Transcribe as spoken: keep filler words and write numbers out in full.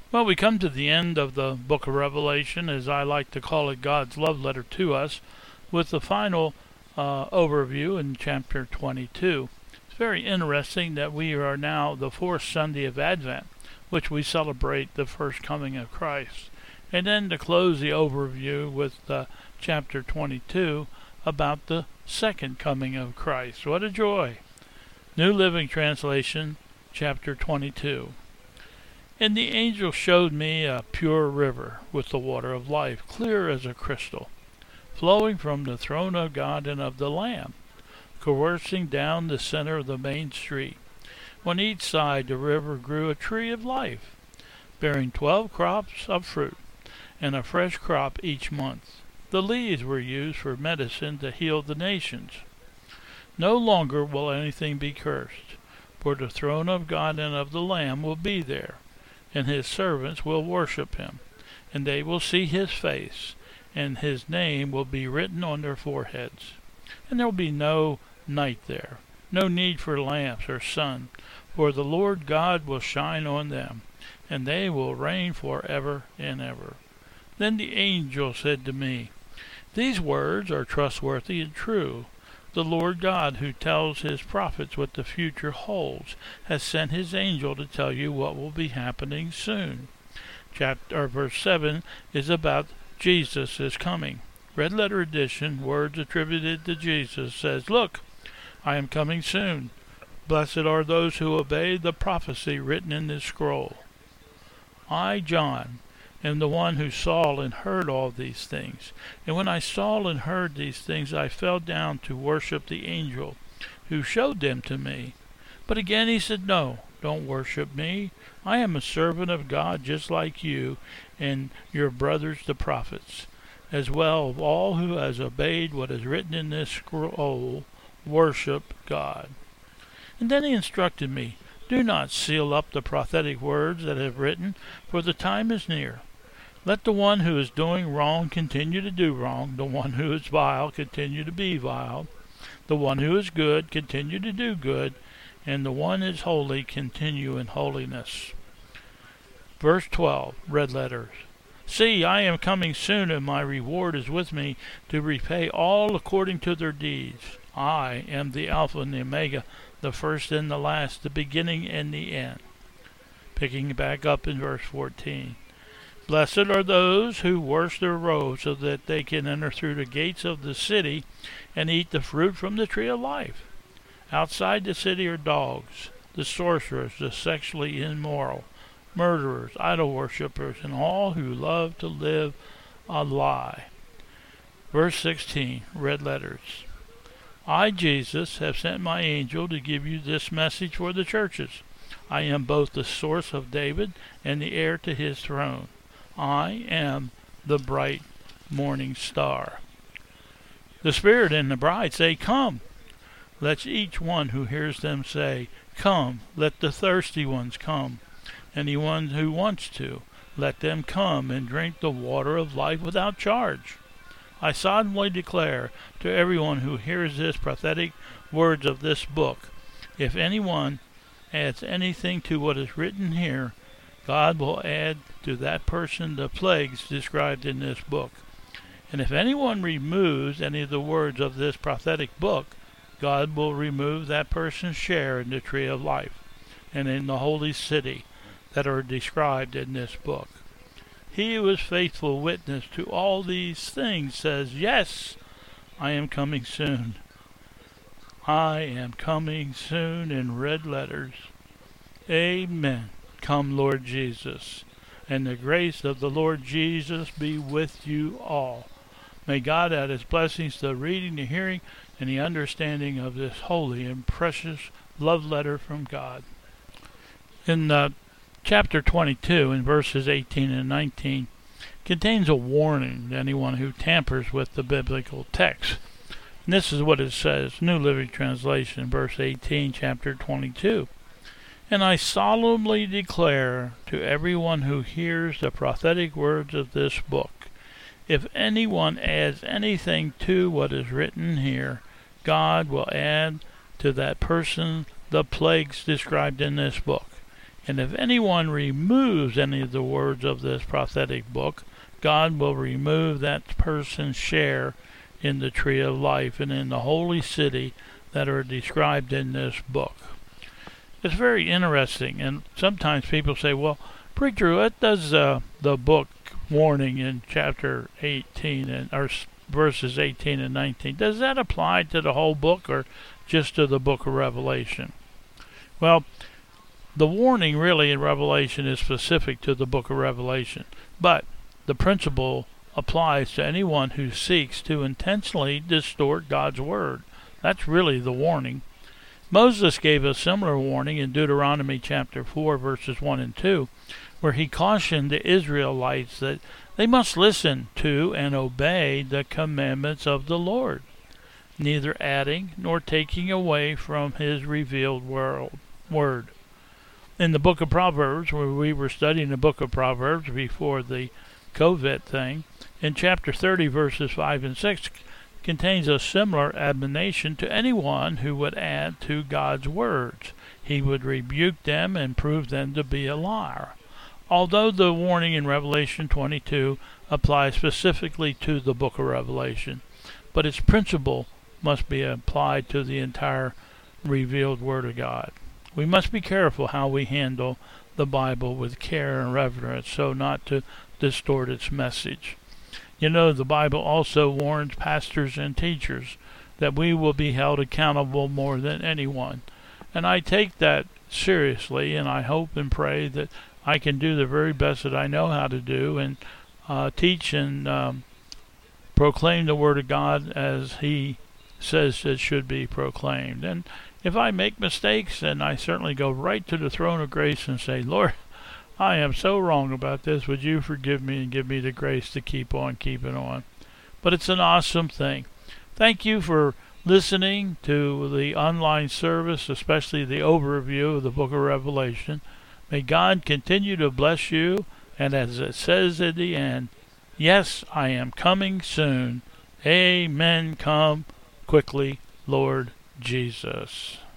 Well, we come to the end of the book of Revelation, as I like to call it, God's love letter to us, with the final uh, overview in chapter twenty-two. It's very interesting that we are now the fourth Sunday of Advent, which we celebrate the first coming of Christ. And then to close the overview with uh, chapter twenty-two about the second coming of Christ. What a joy! New Living Translation, chapter twenty-two. And the angel showed me a pure river with the water of life, clear as a crystal, flowing from the throne of God and of the Lamb, coursing down the center of the main street. On each side the river grew a tree of life, bearing twelve crops of fruit, and a fresh crop each month. The leaves were used for medicine to heal the nations. No longer will anything be cursed, for the throne of God and of the Lamb will be there, and his servants will worship him, and they will see his face, and his name will be written on their foreheads. And there will be no night there, no need for lamps or sun, for the Lord God will shine on them, and they will reign forever and ever. Then the angel said to me, "These words are trustworthy and true. The Lord God, who tells his prophets what the future holds, has sent his angel to tell you what will be happening soon." Chapter or verse seven is about Jesus is coming. Red letter edition, words attributed to Jesus, says, "Look, I am coming soon. Blessed are those who obey the prophecy written in this scroll." I, John, am the one who saw and heard all these things. And when I saw and heard these things, I fell down to worship the angel who showed them to me. But again he said, "No, don't worship me. I am a servant of God just like you and your brothers the prophets. As well of all who has obeyed what is written in this scroll, worship God." And then he instructed me, "Do not seal up the prophetic words that I have written, for the time is near. Let the one who is doing wrong continue to do wrong, the one who is vile continue to be vile, the one who is good continue to do good, and the one who is holy continue in holiness." Verse twelve, red letters. "See, I am coming soon, and my reward is with me to repay all according to their deeds. I am the Alpha and the Omega, the first and the last, the beginning and the end." Picking back up in verse fourteen. "Blessed are those who wash their robes, so that they can enter through the gates of the city and eat the fruit from the tree of life. Outside the city are dogs, the sorcerers, the sexually immoral, murderers, idol worshippers, and all who love to live a lie." Verse sixteen, red letters. "I, Jesus, have sent my angel to give you this message for the churches. I am both the source of David and the heir to his throne. I am the bright morning star." The Spirit and the bride say, "Come." Let each one who hears them say, "Come." Let the thirsty ones come. Anyone who wants to, let them come and drink the water of life without charge. I solemnly declare to everyone who hears this prophetic words of this book, if anyone adds anything to what is written here, God will add to that person the plagues described in this book. And if anyone removes any of the words of this prophetic book, God will remove that person's share in the tree of life and in the holy city that are described in this book. He who is faithful witness to all these things says, "Yes, I am coming soon. I am coming soon," in red letters. Amen. Come, Lord Jesus, and the grace of the Lord Jesus be with you all. May God add his blessings to the reading, the hearing, and the understanding of this holy and precious love letter from God. In uh, chapter twenty-two, in verses eighteen and nineteen, contains a warning to anyone who tampers with the biblical text. And this is what it says, New Living Translation, verse eighteen, chapter twenty-two. "And I solemnly declare to everyone who hears the prophetic words of this book, if anyone adds anything to what is written here, God will add to that person the plagues described in this book. And if anyone removes any of the words of this prophetic book, God will remove that person's share in the tree of life and in the holy city that are described in this book. It's very interesting, and sometimes people say, well, preacher, what does uh, the book warning in chapter eighteen and or verses eighteen and nineteen, does that apply to the whole book or just to the book of Revelation? Well, the warning really in Revelation is specific to the book of Revelation, but the principle applies to anyone who seeks to intentionally distort God's word. That's really the warning. Moses gave a similar warning in Deuteronomy chapter four, verses one and two, where he cautioned the Israelites that they must listen to and obey the commandments of the Lord, neither adding nor taking away from his revealed world, word. In the book of Proverbs, where we were studying the book of Proverbs before the COVID thing, in chapter thirty, verses five and six, contains a similar admonition to anyone who would add to God's words. He would rebuke them and prove them to be a liar. Although the warning in Revelation twenty-two applies specifically to the book of Revelation, but its principle must be applied to the entire revealed Word of God. We must be careful how we handle the Bible with care and reverence so not to distort its message. You know, the Bible also warns pastors and teachers that we will be held accountable more than anyone. And I take that seriously, and I hope and pray that I can do the very best that I know how to do and uh, teach and um, proclaim the Word of God as He says it should be proclaimed. And if I make mistakes, then I certainly go right to the throne of grace and say, Lord, I am so wrong about this. Would you forgive me and give me the grace to keep on keeping on? But it's an awesome thing. Thank you for listening to the online service, especially the overview of the book of Revelation. May God continue to bless you. And as it says at the end, yes, I am coming soon. Amen. Come quickly, Lord Jesus.